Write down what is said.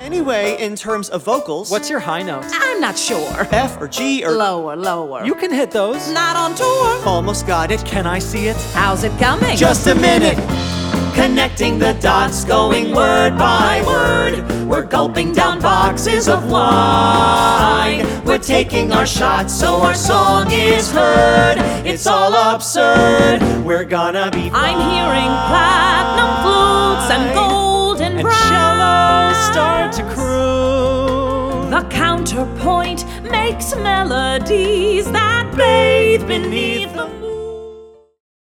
Anyway, in terms of vocals, What's your high note? I'm not sure. F or G or Lower. You can hit those. Not on tour. almost got it. Can I see it? How's it coming? Just a minute. Connecting the dots, going word by word. We're gulping down boxes of wine. We're taking our shots so our song is heard. It's all absurd. We're gonna be fine. I'm hearing platinum flutes and golden And brass. cellos start to croon. The counterpoint makes melodies that bathe beneath the moon.